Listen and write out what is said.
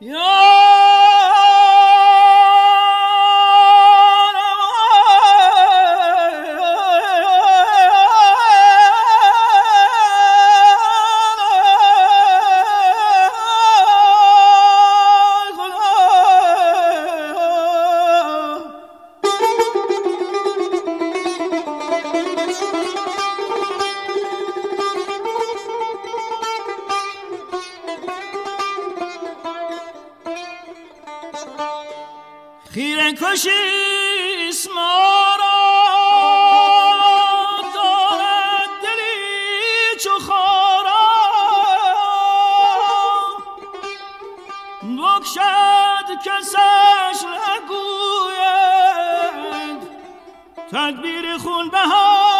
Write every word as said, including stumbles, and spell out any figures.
خیره کشیست ما را دارد دلی چو خارا بکشد کسش نگوید تدبیر خون بها